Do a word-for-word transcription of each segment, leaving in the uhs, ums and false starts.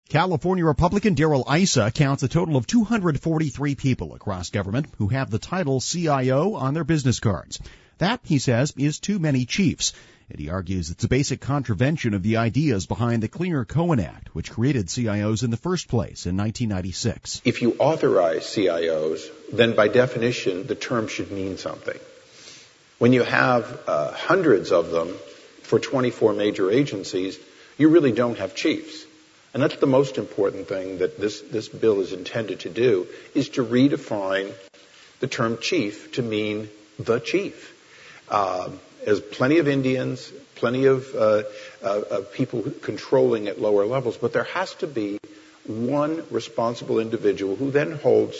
California Republican Darrell Issa counts a total of two hundred forty-three people across government who have the title C I O on their business cards. That, he says, is too many chiefs. And he argues it's a basic contravention of the ideas behind the Clinger-Cohen Act, which created C I Os in the first place in nineteen ninety-six. If you authorize C I Os, then by definition, the term should mean something. When you have uh, hundreds of them for twenty-four major agencies, you really don't have chiefs. And that's the most important thing that this, this bill is intended to do, is to redefine the term chief to mean the chief. Uh, there's plenty of Indians, plenty of, uh, uh, of people controlling at lower levels, but there has to be one responsible individual who then holds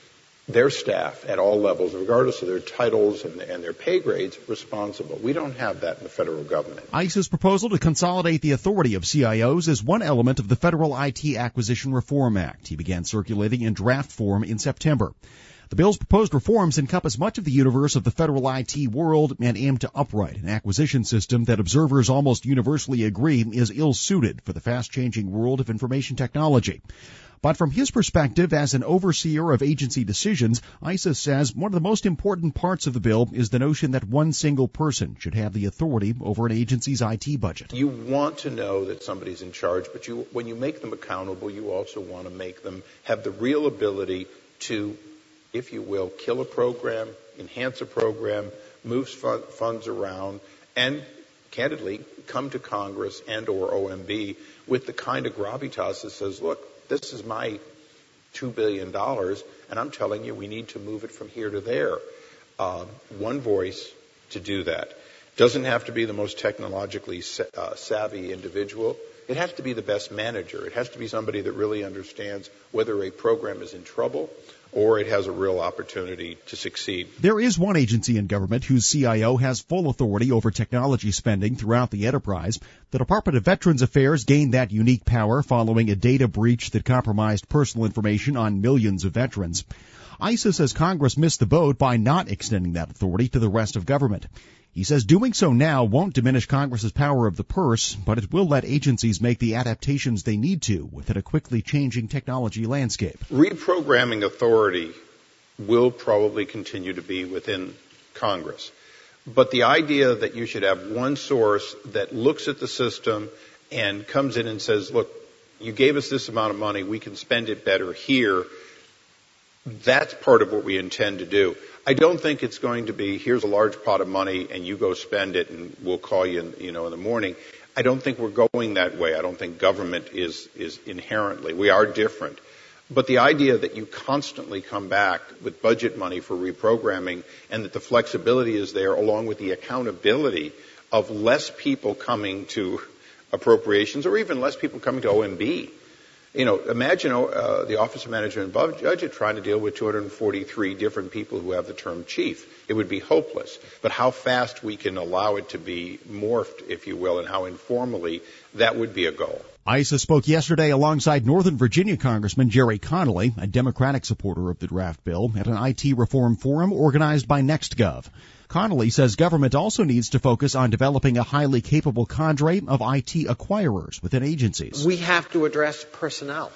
their staff at all levels, regardless of their titles and, and their pay grades, responsible. We don't have that in the federal government. ICE's proposal to consolidate the authority of C I Os is one element of the Federal I T Acquisition Reform Act. He began circulating in draft form in September. The bill's proposed reforms encompass much of the universe of the federal I T world and aim to upright an acquisition system that observers almost universally agree is ill-suited for the fast-changing world of information technology. But from his perspective as an overseer of agency decisions, Issa says one of the most important parts of the bill is the notion that one single person should have the authority over an agency's I T budget. You want to know that somebody's in charge, but you, when you make them accountable, you also want to make them have the real ability to, if you will, kill a program, enhance a program, move fun, funds around, and candidly come to Congress and or O M B with the kind of gravitas that says, look, this is my two billion dollars, and I'm telling you we need to move it from here to there. Uh, one voice to do that. Doesn't have to be the most technologically sa- uh, savvy individual. It has to be the best manager. It has to be somebody that really understands whether a program is in trouble or it has a real opportunity to succeed. There is one agency in government whose C I O has full authority over technology spending throughout the enterprise. The Department of Veterans Affairs gained that unique power following a data breach that compromised personal information on millions of veterans. Issa says Congress missed the boat by not extending that authority to the rest of government. He says doing so now won't diminish Congress's power of the purse, but it will let agencies make the adaptations they need to within a quickly changing technology landscape. Reprogramming authority will probably continue to be within Congress. But the idea that you should have one source that looks at the system and comes in and says, look, you gave us this amount of money, we can spend it better here, that's part of what we intend to do. I don't think it's going to be, here's a large pot of money and you go spend it and we'll call you in, you know, in the morning. I don't think we're going that way. I don't think government is, is inherently. We are different. But the idea that you constantly come back with budget money for reprogramming and that the flexibility is there along with the accountability of less people coming to appropriations or even less people coming to O M B. You know, imagine uh, the Office of Management and Budget trying to deal with two hundred forty-three different people who have the term chief. It would be hopeless. But how fast we can allow it to be morphed, if you will, and how informally, that would be a goal. Issa spoke yesterday alongside Northern Virginia Congressman Jerry Connolly, a Democratic supporter of the draft bill, at an I T reform forum organized by NextGov. Connolly says government also needs to focus on developing a highly capable cadre of I T acquirers within agencies. We have to address personnel.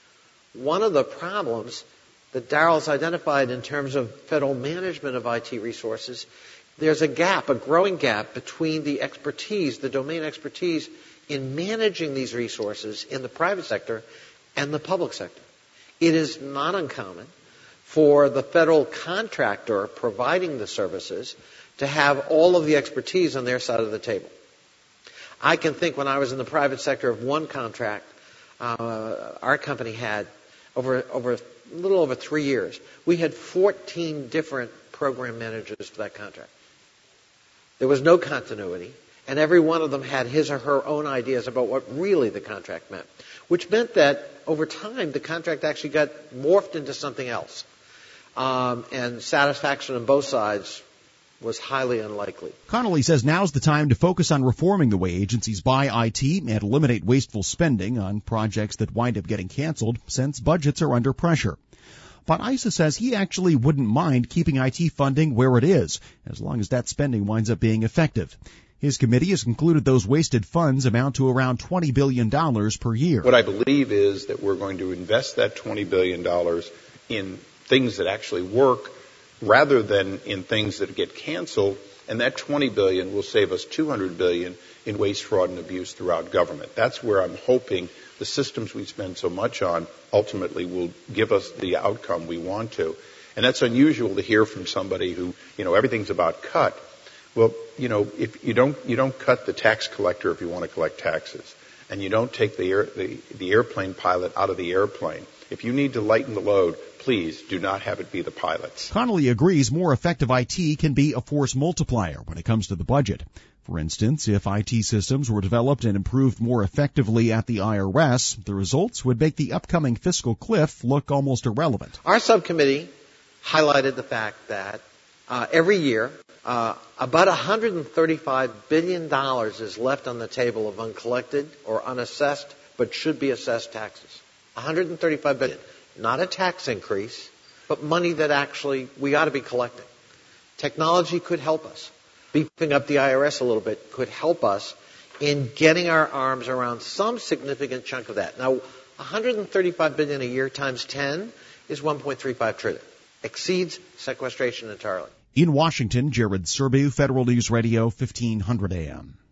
One of the problems that Darrell's identified in terms of federal management of I T resources, there's a gap, a growing gap between the expertise, the domain expertise in managing these resources in the private sector and the public sector. It is not uncommon for the federal contractor providing the services to have all of the expertise on their side of the table. I can think when I was in the private sector of one contract uh, our company had over, over a little over three years. We had fourteen different program managers for that contract. There was no continuity, and every one of them had his or her own ideas about what really the contract meant, which meant that over time the contract actually got morphed into something else. Um, and satisfaction on both sides was highly unlikely. Connolly says now's the time to focus on reforming the way agencies buy I T and eliminate wasteful spending on projects that wind up getting canceled since budgets are under pressure. But Issa says he actually wouldn't mind keeping I T funding where it is, as long as that spending winds up being effective. His committee has concluded those wasted funds amount to around twenty billion dollars per year. What I believe is that we're going to invest that twenty billion dollars in things that actually work rather than in things that get canceled, and that twenty billion dollars will save us two hundred billion dollars in waste, fraud, and abuse throughout government. That's where I'm hoping the systems we spend so much on ultimately will give us the outcome we want to. And that's unusual to hear from somebody who, you know, everything's about cut. Well, you know, if you don't you don't cut the tax collector if you want to collect taxes, and you don't take the air, the, the airplane pilot out of the airplane. If you need to lighten the load, please do not have it be the pilots. Connolly agrees more effective I T can be a force multiplier when it comes to the budget. For instance, if I T systems were developed and improved more effectively at the I R S, the results would make the upcoming fiscal cliff look almost irrelevant. Our subcommittee highlighted the fact that uh, every year uh, about one hundred thirty-five billion dollars is left on the table of uncollected or unassessed but should be assessed taxes. one hundred thirty-five billion dollars. Not a tax increase, but money that actually we ought to be collecting. Technology could help us. Beefing up the I R S a little bit could help us in getting our arms around some significant chunk of that. Now, one hundred thirty-five billion dollars a year times ten is one point three five trillion dollars. Exceeds sequestration entirely. In Washington, Jared Serbu, Federal News Radio, fifteen hundred A M.